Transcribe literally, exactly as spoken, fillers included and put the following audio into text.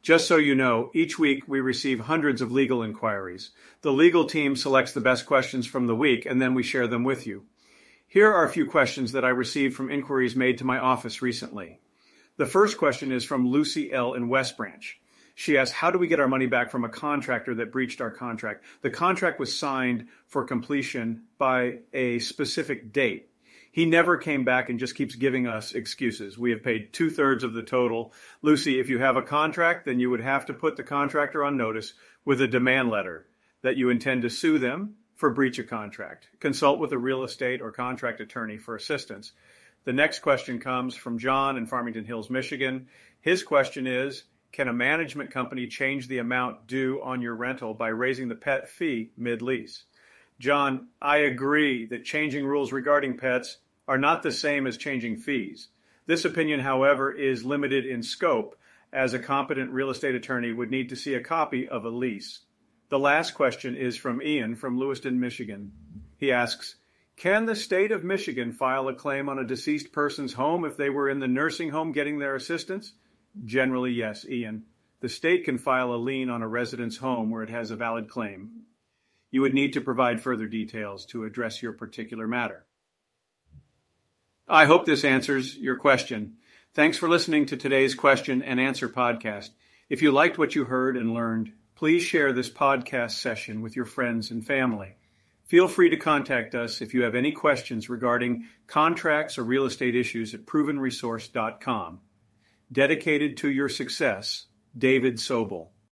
Just so you know, each week we receive hundreds of legal inquiries. The legal team selects the best questions from the week, and then we share them with you. Here are a few questions that I received from inquiries made to my office recently. The first question is from Lucy L. in West Branch. She asked, how do we get our money back from a contractor that breached our contract? The contract was signed for completion by a specific date. He never came back and just keeps giving us excuses. We have paid two-thirds of the total. Lucy, if you have a contract, then you would have to put the contractor on notice with a demand letter that you intend to sue them for breach of contract. Consult with a real estate or contract attorney for assistance. The next question comes from John in Farmington Hills, Michigan. His question is, can a management company change the amount due on your rental by raising the pet fee mid-lease? John, I agree that changing rules regarding pets are not the same as changing fees. This opinion, however, is limited in scope, as a competent real estate attorney would need to see a copy of a lease. The last question is from Ian from Lewiston, Michigan. He asks, can the state of Michigan file a claim on a deceased person's home if they were in the nursing home getting their assistance? Generally, yes, Ian. The state can file a lien on a resident's home where it has a valid claim. You would need to provide further details to address your particular matter. I hope this answers your question. Thanks for listening to today's question and answer podcast. If you liked what you heard and learned, please share this podcast session with your friends and family. Feel free to contact us if you have any questions regarding contracts or real estate issues at proven resource dot com. Dedicated to your success, David Sobel.